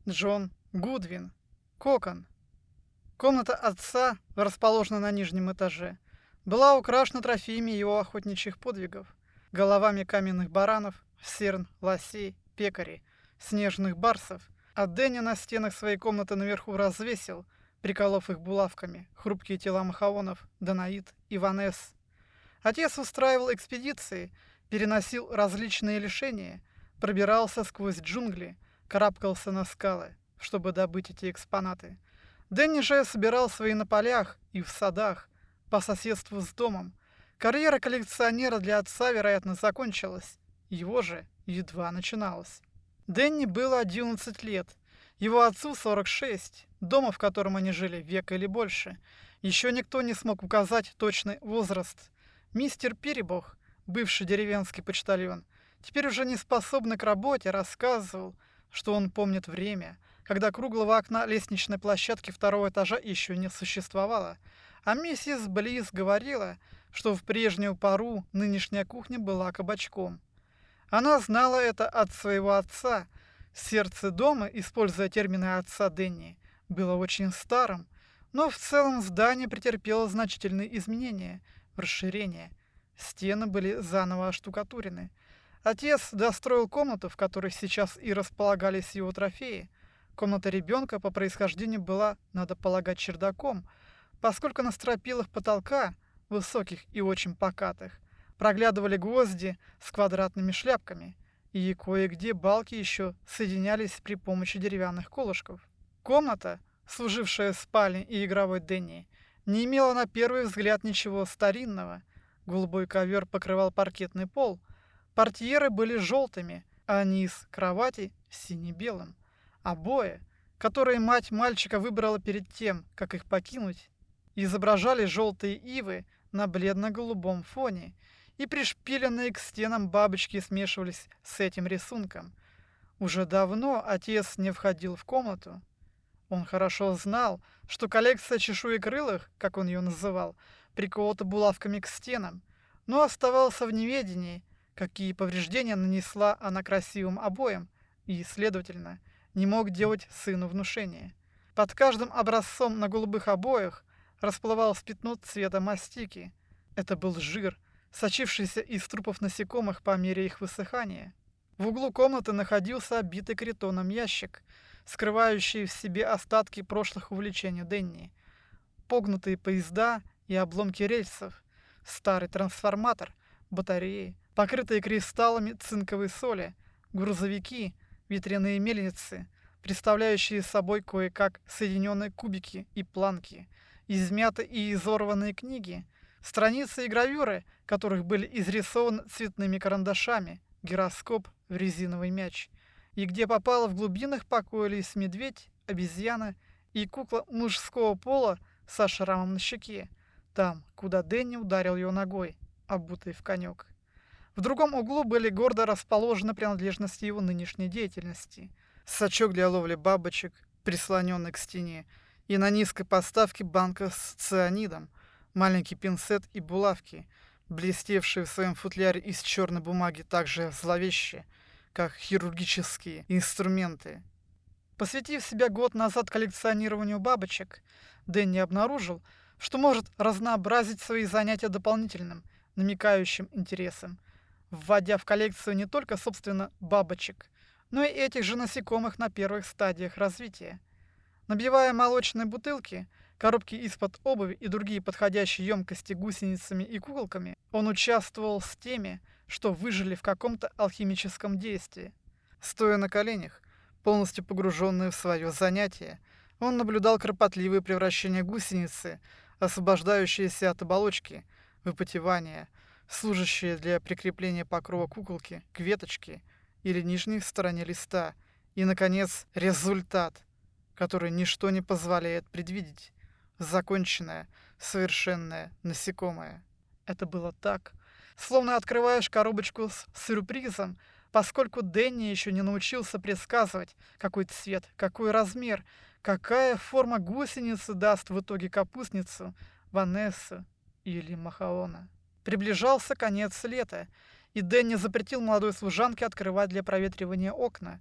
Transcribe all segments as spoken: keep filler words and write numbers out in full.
Джон Гудвин. Кокон. Комната отца, расположенная на нижнем этаже, была украшена трофеями его охотничьих подвигов: головами каменных баранов, серн, лосей, пекарей, снежных барсов. А Дэнни на стенах своей комнаты наверху развесил, приколов их булавками, хрупкие тела махаонов, Данаид и Ванесс. Отец устраивал экспедиции, переносил различные лишения, пробирался сквозь джунгли, карабкался на скалы, чтобы добыть эти экспонаты. Дэнни же собирал свои на полях и в садах, по соседству с домом. Карьера коллекционера для отца, вероятно, закончилась, его же едва начиналась. Дэнни было одиннадцать лет, его отцу сорок шесть, дома, в котором они жили, век или больше. Еще никто не смог указать точный возраст. Мистер Перебог, бывший деревенский почтальон, теперь уже не способный к работе, рассказывал, что он помнит время, когда круглого окна лестничной площадки второго этажа еще не существовало, а миссис Близ говорила, что в прежнюю пору нынешняя кухня была кабачком. Она знала это от своего отца. Сердце дома, используя термины отца Дэнни, было очень старым, но в целом здание претерпело значительные изменения, расширение. Стены были заново оштукатурены. Отец достроил комнату, в которой сейчас и располагались его трофеи. Комната ребенка по происхождению была, надо полагать, чердаком, поскольку на стропилах потолка, высоких и очень покатых, проглядывали гвозди с квадратными шляпками, и кое-где балки еще соединялись при помощи деревянных колышков. Комната, служившая спальней и игровой Дэнни, не имела на первый взгляд ничего старинного. Голубой ковер покрывал паркетный пол, портьеры были желтыми, а низ кровати сине-белым. Обои, которые мать мальчика выбрала перед тем, как их покинуть, изображали желтые ивы на бледно-голубом фоне, и пришпиленные к стенам бабочки смешивались с этим рисунком. Уже давно отец не входил в комнату. Он хорошо знал, что коллекция чешуекрылых, как он ее называл, приколота булавками к стенам, но оставался в неведении, какие повреждения нанесла она красивым обоям, и, следовательно, не мог делать сыну внушения. Под каждым образцом на голубых обоях расплывалось пятно цвета мастики. Это был жир, сочившийся из трупов насекомых по мере их высыхания. В углу комнаты находился обитый критоном ящик, скрывающий в себе остатки прошлых увлечений Дэнни. Погнутые поезда и обломки рельсов, старый трансформатор, батареи, покрытые кристаллами цинковой соли, грузовики, ветряные мельницы, представляющие собой кое-как соединенные кубики и планки, измятые и изорванные книги, страницы и гравюры, которых были изрисованы цветными карандашами, гироскоп в резиновый мяч, и где попало в глубинах покоились медведь, обезьяна и кукла мужского пола со шрамом на щеке, там, куда Дэнни ударил ее ногой, обутой в конек. В другом углу были гордо расположены принадлежности его нынешней деятельности: сачок для ловли бабочек, прислоненный к стене, и на низкой подставке банка с цианидом, маленький пинцет и булавки, блестевшие в своем футляре из черной бумаги так же зловеще, как хирургические инструменты. Посвятив себя год назад коллекционированию бабочек, Дэнни обнаружил, что может разнообразить свои занятия дополнительным, намекающим интересом, вводя в коллекцию не только, собственно, бабочек, но и этих же насекомых на первых стадиях развития. Набивая молочные бутылки, коробки из-под обуви и другие подходящие емкости гусеницами и куколками, он участвовал с теми, что выжили в каком-то алхимическом действии. Стоя на коленях, полностью погруженный в свое занятие, он наблюдал кропотливые превращения гусеницы, освобождающиеся от оболочки, выпотевания, служащие для прикрепления покрова куколки к веточке или нижней стороне листа, и, наконец, результат, который ничто не позволяет предвидеть: законченное, совершенное насекомое. Это было так, словно открываешь коробочку с сюрпризом, поскольку Дэнни еще не научился предсказывать, какой цвет, какой размер, какая форма гусеницы даст в итоге капустницу, Ванессу или Махаона. Приближался конец лета, и Дэнни запретил молодой служанке открывать для проветривания окна.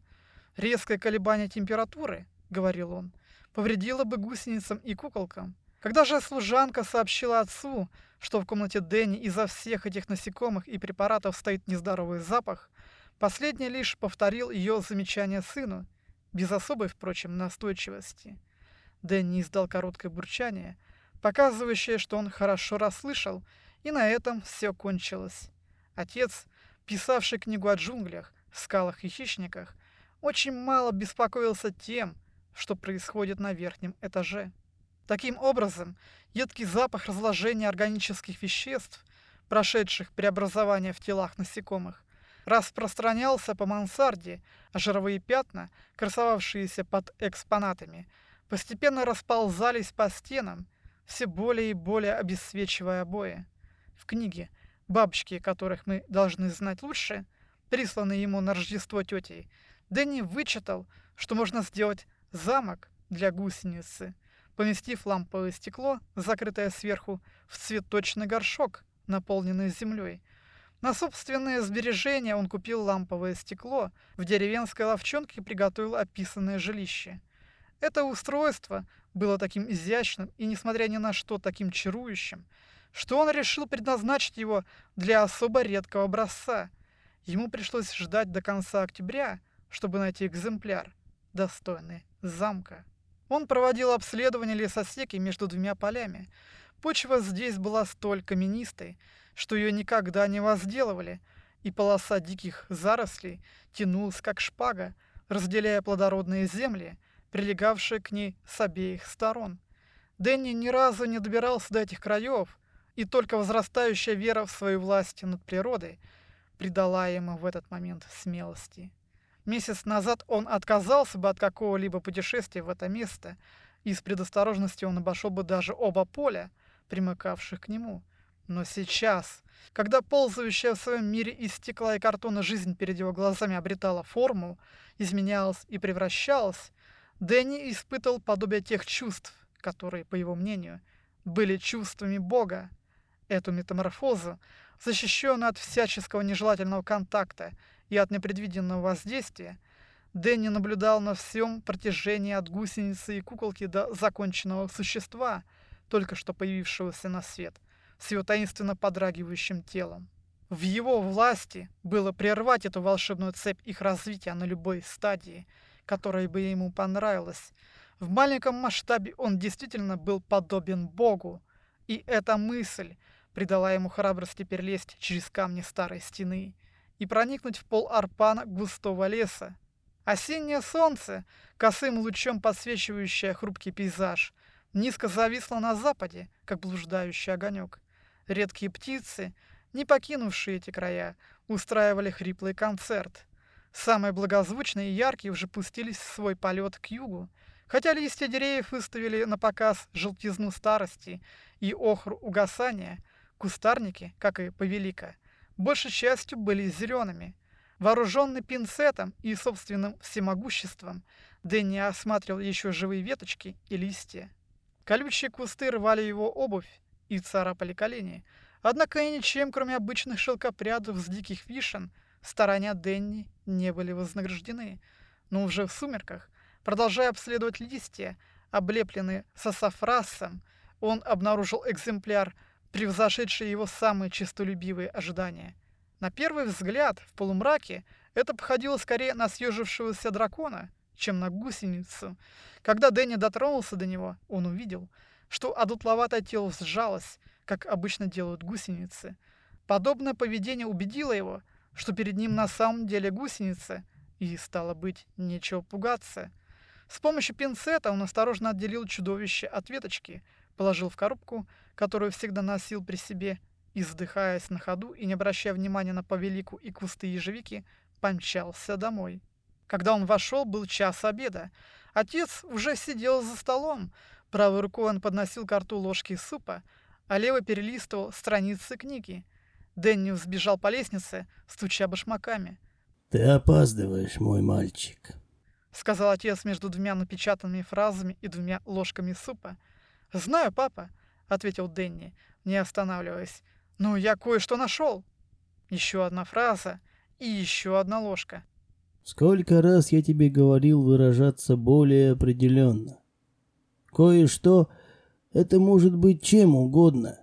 Резкое колебание температуры, говорил он, повредило бы гусеницам и куколкам. Когда же служанка сообщила отцу, что в комнате Дэнни из-за всех этих насекомых и препаратов стоит нездоровый запах, последний лишь повторил ее замечание сыну, без особой, впрочем, настойчивости. Дэнни издал короткое бурчание, показывающее, что он хорошо расслышал, и на этом все кончилось. Отец, писавший книгу о джунглях, скалах и хищниках, очень мало беспокоился тем, что происходит на верхнем этаже. Таким образом, едкий запах разложения органических веществ, прошедших преобразование в телах насекомых, распространялся по мансарде, а жировые пятна, красовавшиеся под экспонатами, постепенно расползались по стенам, все более и более обесцвечивая обои. В книге «Бабочки, которых мы должны знать лучше», присланной ему на Рождество тетей, Дэнни вычитал, что можно сделать замок для гусеницы, поместив ламповое стекло, закрытое сверху, в цветочный горшок, наполненный землей. На собственные сбережения он купил ламповое стекло, в деревенской лавчонке приготовил описанное жилище. Это устройство было таким изящным и, несмотря ни на что, таким чарующим, что он решил предназначить его для особо редкого образца. Ему пришлось ждать до конца октября, чтобы найти экземпляр, достойный замка. Он проводил обследование лесосеки между двумя полями. Почва здесь была столь каменистой, что ее никогда не возделывали, и полоса диких зарослей тянулась как шпага, разделяя плодородные земли, прилегавшие к ней с обеих сторон. Дэнни ни разу не добирался до этих краев, и только возрастающая вера в свою власть над природой придала ему в этот момент смелости. Месяц назад он отказался бы от какого-либо путешествия в это место, и с предосторожностью он обошел бы даже оба поля, примыкавших к нему. Но сейчас, когда ползающая в своем мире из стекла и картона жизнь перед его глазами обретала форму, изменялась и превращалась, Дэнни испытывал подобие тех чувств, которые, по его мнению, были чувствами Бога. Эту метаморфозу, защищенную от всяческого нежелательного контакта и от непредвиденного воздействия, Дэнни наблюдал на всем протяжении от гусеницы и куколки до законченного существа, только что появившегося на свет, с его таинственно подрагивающим телом. В его власти было прервать эту волшебную цепь их развития на любой стадии, которая бы ему понравилась. В маленьком масштабе он действительно был подобен Богу, и эта мысль придала ему храбрости перелезть через камни старой стены и проникнуть в пол арпана густого леса. Осеннее солнце, косым лучом подсвечивающее хрупкий пейзаж, низко зависло на западе, как блуждающий огонек. Редкие птицы, не покинувшие эти края, устраивали хриплый концерт. Самые благозвучные и яркие уже пустились в свой полет к югу, хотя листья деревьев выставили на показ желтизну старости и охру угасания. Кустарники, как и повелика, большей частью были зелеными. Вооруженный пинцетом и собственным всемогуществом, Дэнни осматривал еще живые веточки и листья. Колючие кусты рвали его обувь и царапали колени, однако и ничем, кроме обычных шелкопрядов с диких вишен, старания Дэнни не были вознаграждены. Но уже в сумерках, продолжая обследовать листья, облепленные сасафрасом, он обнаружил экземпляр, превзошедший его самые честолюбивые ожидания. На первый взгляд, в полумраке, это походило скорее на съежившегося дракона, чем на гусеницу. Когда Дэнни дотронулся до него, он увидел, что одутловатое тело сжалось, как обычно делают гусеницы. Подобное поведение убедило его, что перед ним на самом деле гусеница, и, стало быть, нечего пугаться. С помощью пинцета он осторожно отделил чудовище от веточки, положил в коробку, которую всегда носил при себе, и, вздыхаясь на ходу и не обращая внимания на повелику и кусты ежевики, помчался домой. Когда он вошел, был час обеда. Отец уже сидел за столом. Правой рукой он подносил ко рту ложки супа, а левой перелистывал страницы книги. Дэнни взбежал по лестнице, стуча башмаками. «Ты опаздываешь, мой мальчик», — сказал отец между двумя напечатанными фразами и двумя ложками супа. «Знаю, папа», — ответил Дэнни, не останавливаясь. «Ну, я кое-что нашел». Еще одна фраза и еще одна ложка. Сколько раз я тебе говорил выражаться более определенно. Кое-что это может быть чем угодно.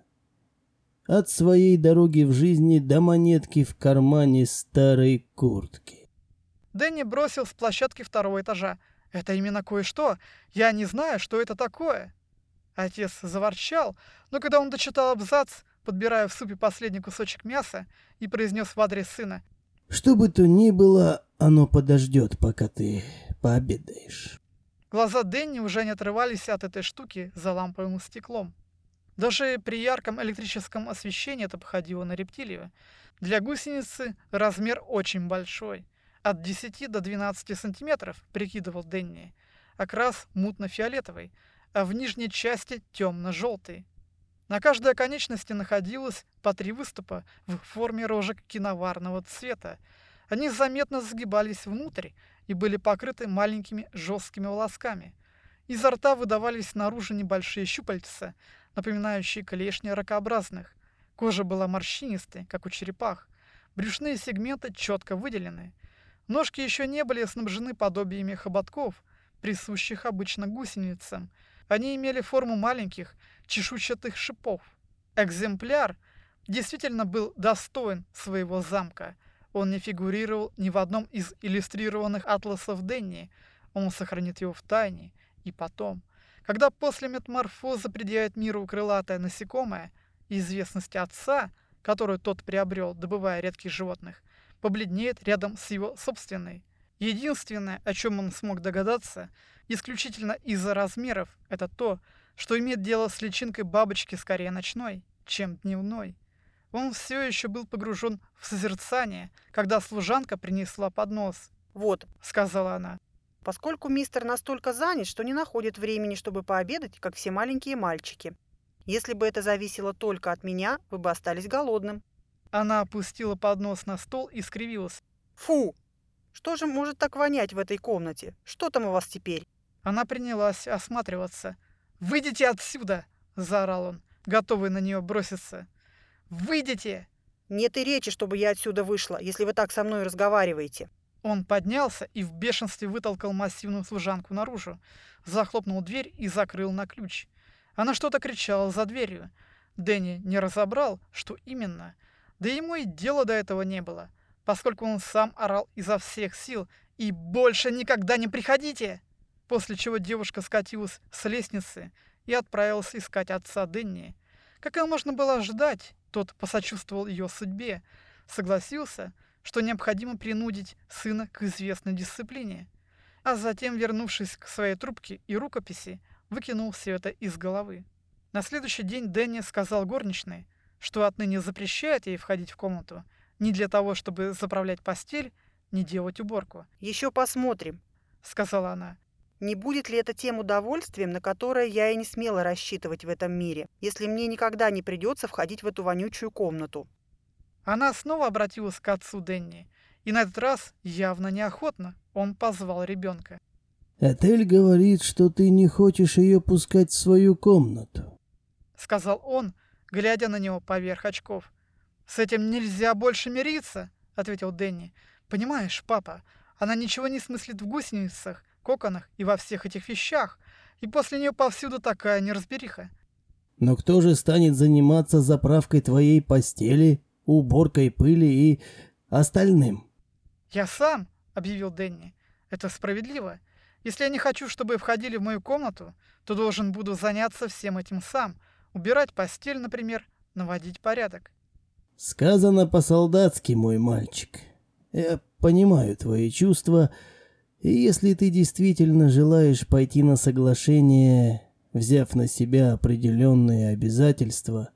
От своей дороги в жизни до монетки в кармане старой куртки. Дэнни бросил с площадки второго этажа. «Это именно кое-что. Я не знаю, что это такое». Отец заворчал, но когда он дочитал абзац, подбирая в супе последний кусочек мяса, и произнес в адрес сына: Что бы то ни было, оно подождет, пока ты пообедаешь. глаза Дэнни уже не отрывались от этой штуки за ламповым стеклом. Даже при ярком электрическом освещении это походило на рептилию. Для гусеницы размер очень большой. От десяти до двенадцати сантиметров, прикидывал Дэнни. Окрас мутно-фиолетовый, а в нижней части темно-желтый. На каждой оконечности находилось по три выступа в форме рожек киноварного цвета. Они заметно сгибались внутрь и были покрыты маленькими жесткими волосками. Изо рта выдавались наружу небольшие щупальца, напоминающие клешни ракообразных. Кожа была морщинистой, как у черепах. Брюшные сегменты четко выделены. Ножки еще не были снабжены подобиями хоботков, присущих обычно гусеницам. Они имели форму маленьких чешуйчатых шипов. Экземпляр действительно был достоин своего замка. Он не фигурировал ни в одном из иллюстрированных атласов Дэнни. Он сохранит его в тайне. И потом, когда после метаморфозы предъявит миру крылатое насекомое, известность отца, которую тот приобрел, добывая редких животных, побледнеет рядом с его собственной. Единственное, о чем он смог догадаться, исключительно из-за размеров, это то, что имеет дело с личинкой бабочки скорее ночной, чем дневной. Он все еще был погружен в созерцание, когда служанка принесла поднос. «Вот», — сказала она. «поскольку мистер настолько занят, что не находит времени, чтобы пообедать, как все маленькие мальчики. Если бы это зависело только от меня, вы бы остались голодным». Она опустила поднос на стол и скривилась. «Фу! Что же может так вонять в этой комнате? Что там у вас теперь?» Она принялась осматриваться. «Выйдите отсюда!» — заорал он, готовый на нее броситься. «Выйдите!» «Нет и речи, чтобы я отсюда вышла, если вы так со мной разговариваете». Он поднялся и в бешенстве вытолкал массивную служанку наружу, захлопнул дверь и закрыл на ключ. Она что-то кричала за дверью. Дэнни не разобрал, что именно. Да ему и дела до этого не было, поскольку он сам орал изо всех сил: «И больше никогда не приходите!» После чего девушка скатилась с лестницы и отправилась искать отца Дэнни. Как и можно было ожидать, тот посочувствовал ее судьбе, согласился, что необходимо принудить сына к известной дисциплине, а затем, вернувшись к своей трубке и рукописи, выкинул все это из головы. На следующий день Дэнни сказал горничной, что отныне запрещает ей входить в комнату ни для того, чтобы заправлять постель, ни делать уборку. «Еще посмотрим», — сказала она. «не будет ли это тем удовольствием, на которое я и не смела рассчитывать в этом мире, если мне никогда не придется входить в эту вонючую комнату». Она снова обратилась к отцу Дэнни, и на этот раз явно неохотно он позвал ребенка. «Этель говорит, что ты не хочешь ее пускать в свою комнату», — сказал он, глядя на него поверх очков. «С этим нельзя больше мириться», — ответил Дэнни. «Понимаешь, папа, она ничего не смыслит в гусеницах, коконах и во всех этих вещах, и после нее повсюду такая неразбериха». «Но кто же станет заниматься заправкой твоей постели, уборкой пыли и остальным?» «Я сам», — объявил Дэнни. «Это справедливо. Если я не хочу, чтобы входили в мою комнату, то должен буду заняться всем этим сам. Убирать постель, например, наводить порядок». «Сказано по-солдатски, мой мальчик. Я понимаю твои чувства, и если ты действительно желаешь пойти на соглашение, взяв на себя определенные обязательства,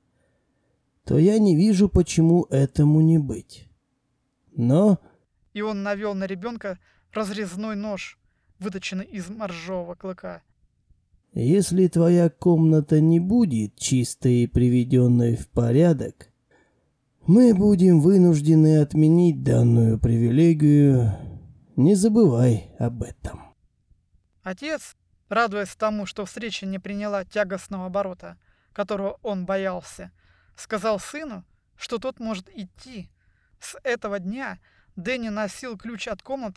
то я не вижу, почему этому не быть. Но...» И он навел на ребенка разрезной нож, выточенный из моржового клыка. «Если твоя комната не будет чистой и приведенной в порядок, мы будем вынуждены отменить данную привилегию. Не забывай об этом». Отец, радуясь тому, что встреча не приняла тягостного оборота, которого он боялся, сказал сыну, что тот может идти. С этого дня Дэнни носил ключ от комнаты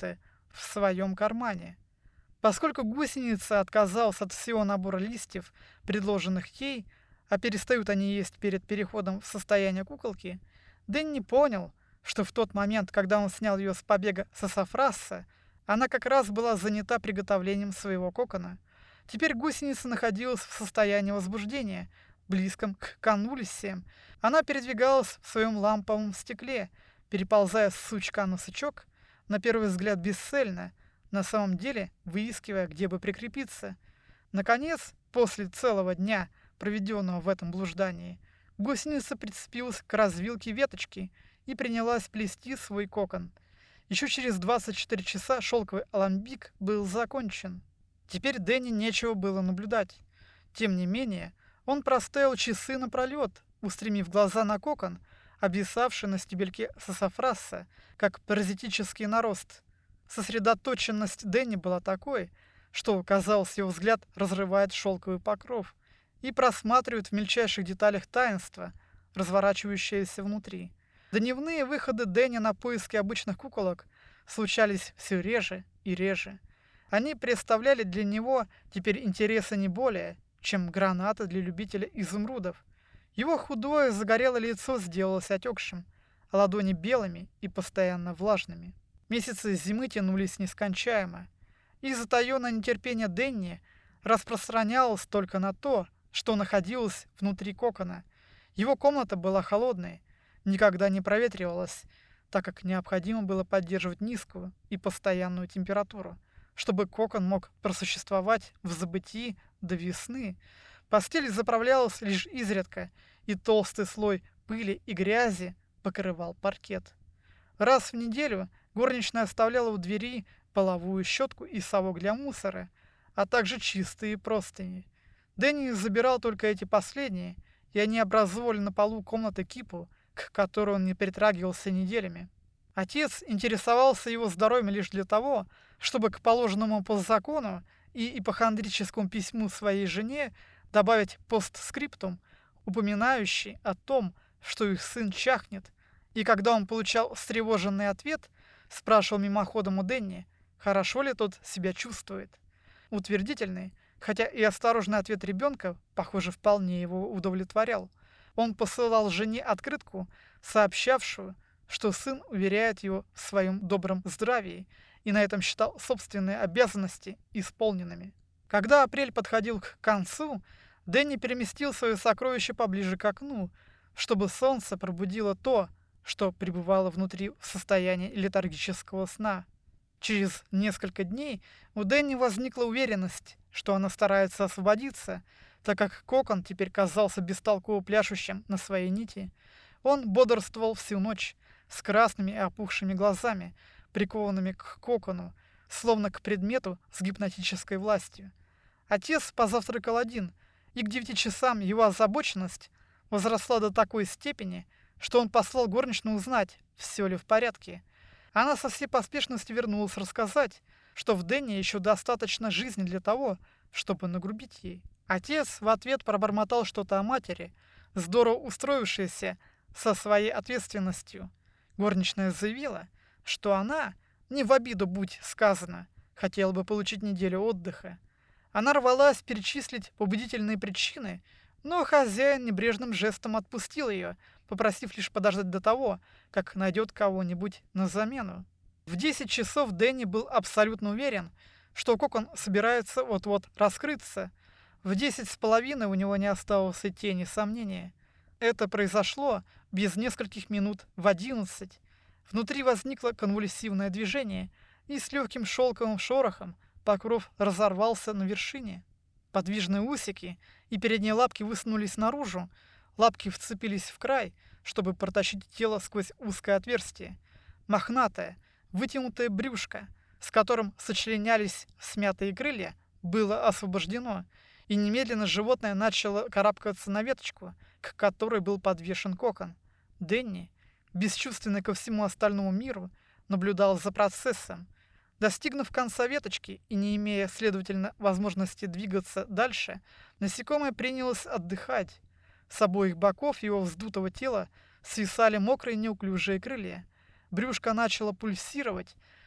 в своем кармане. Поскольку гусеница отказалась от всего набора листьев, предложенных ей, а перестают они есть перед переходом в состояние куколки, Дэнни понял, что в тот момент, когда он снял ее с побега Сасафраса, она как раз была занята приготовлением своего кокона. Теперь гусеница находилась в состоянии возбуждения, близком к конвульсиям. Она передвигалась в своем ламповом стекле, переползая с сучка на сучок, на первый взгляд бесцельно, на самом деле выискивая, где бы прикрепиться. Наконец, после целого дня, проведенного в этом блуждании, гусеница прицепилась к развилке веточки и принялась плести свой кокон. Еще через двадцать четыре часа шелковый аламбик был закончен. Теперь Дэнни нечего было наблюдать. Тем не менее, он простоял часы напролет, устремив глаза на кокон, обвисавший на стебельке сасафраса, как паразитический нарост. Сосредоточенность Дэнни была такой, что, казалось, его взгляд разрывает шелковый покров и просматривает в мельчайших деталях таинство, разворачивающееся внутри. Дневные выходы Дэнни на поиски обычных куколок случались все реже и реже. Они представляли для него теперь интереса не более, чем гранаты для любителя изумрудов. Его худое загорелое лицо сделалось отекшим, а ладони белыми и постоянно влажными. Месяцы зимы тянулись нескончаемо, и затаенное нетерпение Дэнни распространялось только на то, что находилось внутри кокона. Его комната была холодной, никогда не проветривалась, так как необходимо было поддерживать низкую и постоянную температуру, чтобы кокон мог просуществовать в забытии до весны. Постель заправлялась лишь изредка, и толстый слой пыли и грязи покрывал паркет. Раз в неделю горничная оставляла у двери половую щетку и совок для мусора, а также чистые простыни. Дэнни забирал только эти последние, и они образовывали на полу комнаты кипу, к которой он не притрагивался неделями. Отец интересовался его здоровьем лишь для того, чтобы к положенному по закону и ипохондрическому письму своей жене добавить постскриптум, упоминающий о том, что их сын чахнет, и когда он получал встревоженный ответ, спрашивал мимоходом у Дэнни, хорошо ли тот себя чувствует. Утвердительный, хотя и осторожный ответ ребенка, похоже, вполне его удовлетворял. Он посылал жене открытку, сообщавшую, что сын уверяет его в своем добром здравии и на этом считал собственные обязанности исполненными. Когда апрель подходил к концу, Дэнни переместил свое сокровище поближе к окну, чтобы солнце пробудило то, что пребывало внутри в состоянии летаргического сна. Через несколько дней у Дэнни возникла уверенность, что она старается освободиться, так как кокон теперь казался бестолково пляшущим на своей нити. Он бодрствовал всю ночь, с красными и опухшими глазами, прикованными к кокону, словно к предмету с гипнотической властью. Отец позавтракал один, и к девяти часам его озабоченность возросла до такой степени, что он послал горничную узнать, все ли в порядке. Она со всей поспешностью вернулась рассказать, что в Дэнни еще достаточно жизни для того, чтобы нагрубить ей. Отец в ответ пробормотал что-то о матери, здорово устроившейся со своей ответственностью. Горничная заявила, что она, не в обиду будь сказано, хотела бы получить неделю отдыха. Она рвалась перечислить побудительные причины, но хозяин небрежным жестом отпустил ее, попросив лишь подождать до того, как найдет кого-нибудь на замену. В десять часов Дэнни был абсолютно уверен, что кокон собирается вот-вот раскрыться. В десять с половиной у него не осталось и тени сомнения. Это произошло без нескольких минут в одиннадцать. Внутри возникло конвульсивное движение, и с легким шелковым шорохом покров разорвался на вершине. Подвижные усики и передние лапки высунулись наружу, лапки вцепились в край, чтобы протащить тело сквозь узкое отверстие. Мохнатое, вытянутое брюшко, с которым сочленялись смятые крылья, было освобождено, и немедленно животное начало карабкаться на веточку, к которой был подвешен кокон. Дэнни, бесчувственный ко всему остальному миру, наблюдал за процессом. Достигнув конца веточки и не имея, следовательно, возможности двигаться дальше, насекомое принялось отдыхать. С обоих боков его вздутого тела свисали мокрые неуклюжие крылья. Брюшко начало пульсировать,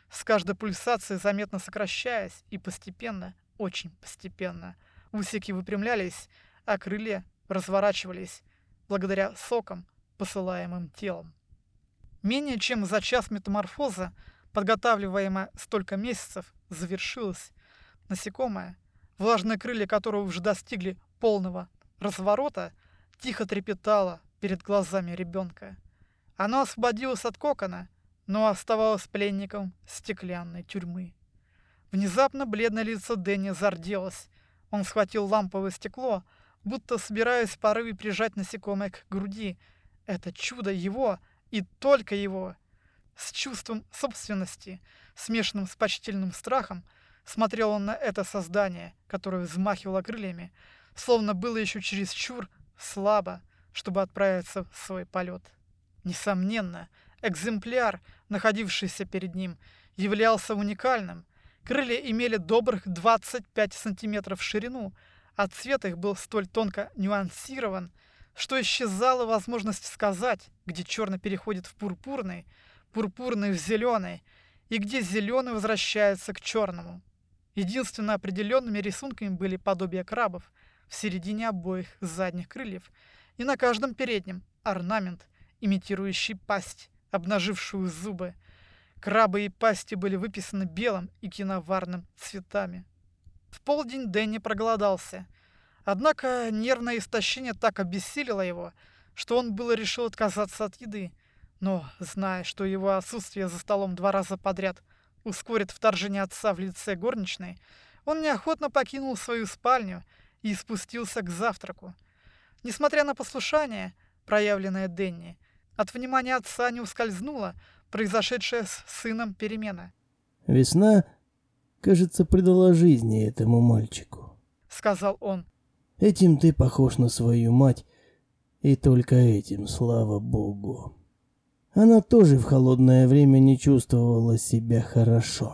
с каждой пульсацией заметно сокращаясь, и постепенно, очень постепенно, усики выпрямлялись, а крылья разворачивались благодаря сокам, посылаемым телом. Менее чем за час метаморфоза, подготавливаемая столько месяцев, завершилась. Насекомое, влажные крылья которого уже достигли полного разворота, тихо трепетало перед глазами ребенка. Оно освободилось от кокона, но оставалось пленником стеклянной тюрьмы. Внезапно бледное лицо Дэнни зарделось. Он схватил ламповое стекло, будто собираясь в порыве прижать насекомое к груди. Это чудо его и только его. С чувством собственности, смешанным с почтительным страхом, смотрел он на это создание, которое взмахивало крыльями, словно было еще чересчур слабо, чтобы отправиться в свой полет. Несомненно, экземпляр, находившийся перед ним, являлся уникальным. Крылья имели добрых двадцать пять сантиметров в ширину, а цвет их был столь тонко нюансирован, что исчезала возможность сказать, где черный переходит в пурпурный, пурпурный в зеленый, и где зеленый возвращается к черному. Единственно определенными рисунками были подобия крабов в середине обоих задних крыльев и на каждом переднем орнамент, имитирующий пасть, обнажившую зубы. Крабы и пасти были выписаны белым и киноварным цветами. В полдень Дэнни проголодался. Однако нервное истощение так обессилило его, что он было решил отказаться от еды. Но, зная, что его отсутствие за столом два раза подряд ускорит вторжение отца в лице горничной, он неохотно покинул свою спальню и спустился к завтраку. Несмотря на послушание, проявленное Дэнни, от внимания отца не ускользнула произошедшая с сыном перемена. «Весна, кажется, придала жизни этому мальчику», — сказал он. «Этим ты похож на свою мать, и только этим, слава богу. Она тоже в холодное время не чувствовала себя хорошо».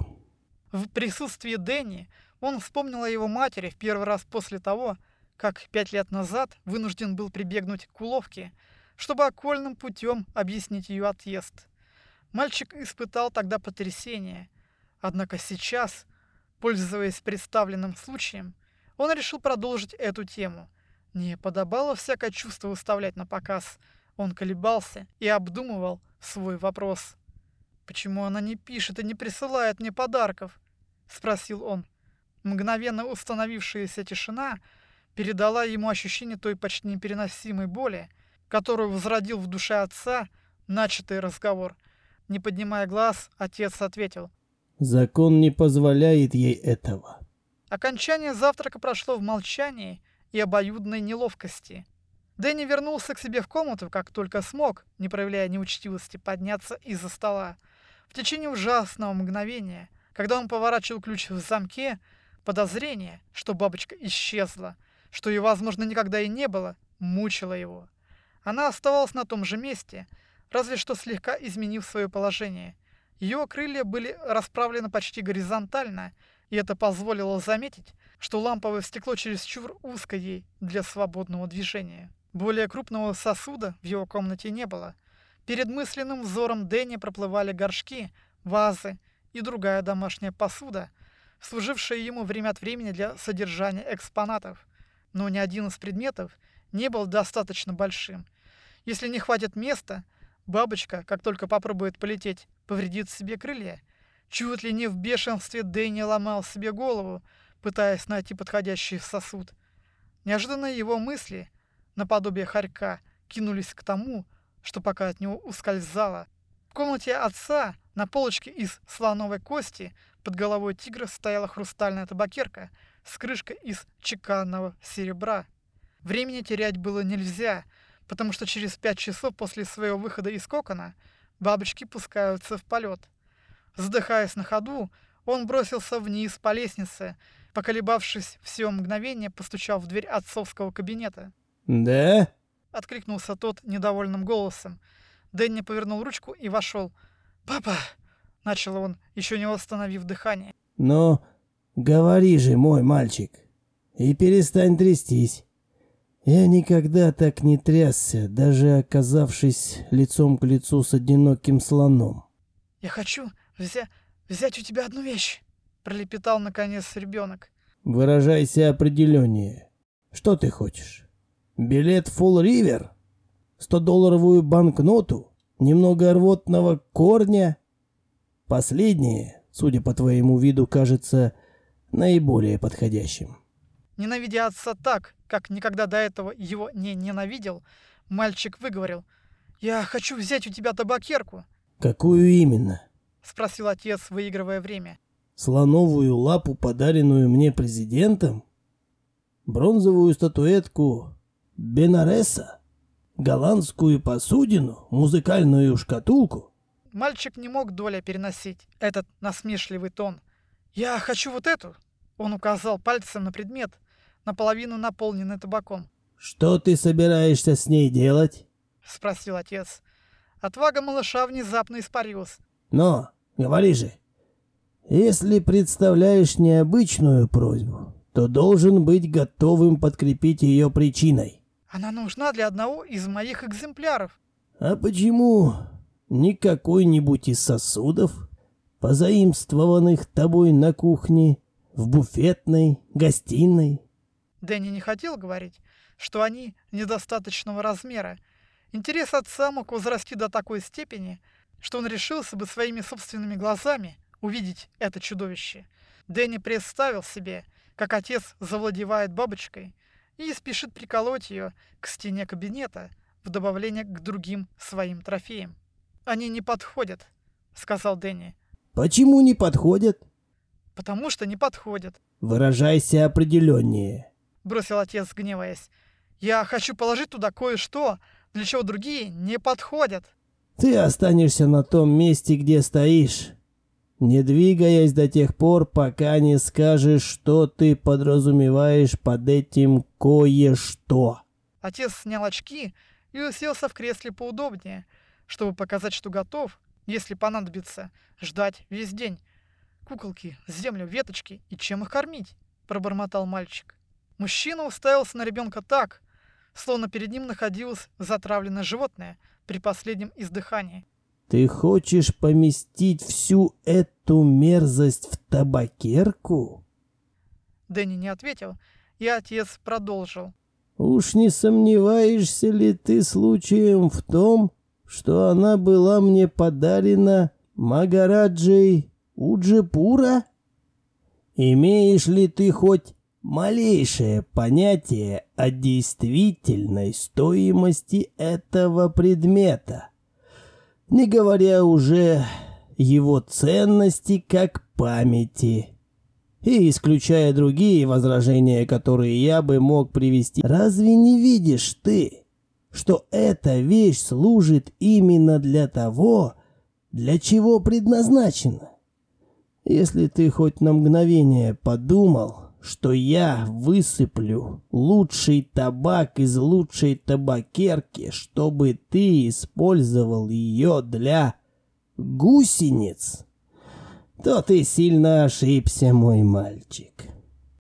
В присутствии Дэнни он вспомнил о его матери в первый раз после того, как пять лет назад вынужден был прибегнуть к уловке, чтобы окольным путем объяснить ее отъезд. Мальчик испытал тогда потрясение, однако сейчас, пользуясь представленным случаем, он решил продолжить эту тему. Не подобало всякое чувство выставлять на показ. Он колебался и обдумывал свой вопрос. «Почему она не пишет и не присылает мне подарков?» — спросил он. Мгновенно установившаяся тишина передала ему ощущение той почти непереносимой боли, которую возродил в душе отца начатый разговор. Не поднимая глаз, отец ответил: «Закон не позволяет ей этого». Окончание завтрака прошло в молчании и обоюдной неловкости. Дэнни вернулся к себе в комнату, как только смог, не проявляя неучтивости, подняться из-за стола. В течение ужасного мгновения, когда он поворачивал ключ в замке, подозрение, что бабочка исчезла, что ее, возможно, никогда и не было, мучило его. Она оставалась на том же месте, разве что слегка изменив свое положение. Ее крылья были расправлены почти горизонтально, и это позволило заметить, что ламповое стекло чересчур узко ей для свободного движения. Более крупного сосуда в его комнате не было. Перед мысленным взором Дэнни проплывали горшки, вазы и другая домашняя посуда, служившая ему время от времени для содержания экспонатов. Но ни один из предметов не был достаточно большим. Если не хватит места, бабочка, как только попробует полететь, повредит себе крылья. Чуть ли не в бешенстве Дэнни ломал себе голову, пытаясь найти подходящий сосуд. Неожиданно его мысли, наподобие хорька, кинулись к тому, что пока от него ускользало. В комнате отца на полочке из слоновой кости под головой тигра стояла хрустальная табакерка с крышкой из чеканного серебра. Времени терять было нельзя, потому что через пять часов после своего выхода из кокона бабочки пускаются в полет. Задыхаясь на ходу, он бросился вниз по лестнице, поколебавшись всего мгновение, постучал в дверь отцовского кабинета. «Да?» — откликнулся тот недовольным голосом. Дэнни повернул ручку и вошел. «Папа!» — начал он, еще не восстановив дыхание. «Но говори же, мой мальчик, и перестань трястись. Я никогда так не трясся, даже оказавшись лицом к лицу с одиноким слоном». «Я хочу взять взять у тебя одну вещь», — пролепетал наконец ребенок. Выражайся определеннее. Что ты хочешь? Билет в Фолл Ривер? Сто-долларовую банкноту? Немного рвотного корня? Последнее, судя по твоему виду, кажется наиболее подходящим. Ненавидя отца так, как никогда до этого его не ненавидел, мальчик выговорил: «Я хочу взять у тебя табакерку», Какую именно? — спросил отец, выигрывая время. Слоновую лапу, подаренную мне президентом? Бронзовую статуэтку Бенареса? Голландскую посудину? Музыкальную шкатулку? Мальчик не мог доля переносить этот насмешливый тон. «Я хочу вот эту», — он указал пальцем на предмет, наполовину наполненный табаком. Что ты собираешься с ней делать? — спросил отец. Отвага малыша внезапно испарилась. Но, говори же, если представляешь необычную просьбу, то должен быть готовым подкрепить ее причиной. «Она нужна для одного из моих экземпляров». А почему не какой-нибудь из сосудов, позаимствованных тобой на кухне, в буфетной, гостиной? Дэнни не хотел говорить, что они недостаточного размера. Интерес отца мог возрасти до такой степени, что он решился бы своими собственными глазами увидеть это чудовище. Дэнни представил себе, как отец завладевает бабочкой и спешит приколоть ее к стене кабинета в добавление к другим своим трофеям. «Они не подходят», — сказал Дэнни. Почему не подходят? «Потому что не подходят», Выражайся определеннее. — бросил отец, гневаясь. «Я хочу положить туда кое-что, для чего другие не подходят». Ты останешься на том месте, где стоишь, не двигаясь до тех пор, пока не скажешь, что ты подразумеваешь под этим кое-что. Отец снял очки и уселся в кресле поудобнее, чтобы показать, что готов, если понадобится, ждать весь день. «Куколки, землю, веточки и чем их кормить?» — пробормотал мальчик. Мужчина уставился на ребенка так, словно перед ним находилось затравленное животное при последнем издыхании. Ты хочешь поместить всю эту мерзость в табакерку? Дэнни не ответил, и отец продолжил. Уж не сомневаешься ли ты случаем в том, что она была мне подарена Магараджей Уджипура? Имеешь ли ты хоть малейшее понятие о действительной стоимости этого предмета, не говоря уже его ценности как памяти, и исключая другие возражения, которые я бы мог привести? Разве не видишь ты, что эта вещь служит именно для того, для чего предназначена? Если ты хоть на мгновение подумал, что я высыплю лучший табак из лучшей табакерки, чтобы ты использовал ее для гусениц, то ты сильно ошибся, мой мальчик.